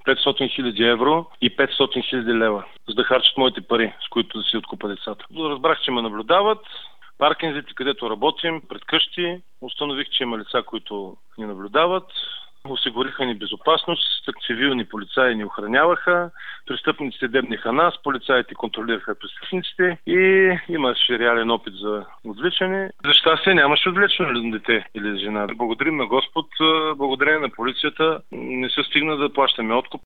500 хиляди евро и 500 хиляди лева, за да харчат моите пари, с които да си откупа децата. Разбрах, че ме наблюдават. Паркинзите, където работим, пред къщи, установих, че има лица, които ни наблюдават. Осигуриха ни безопасност, цивилни полицаи ни охраняваха, престъпниците дебниха нас, полицаите контролираха престъпниците и имаше реален опит за отвличане. За щастие нямаше отвлечено дете или жена. Благодарим на Господ, благодарение на полицията не се стигна да плащаме откуп.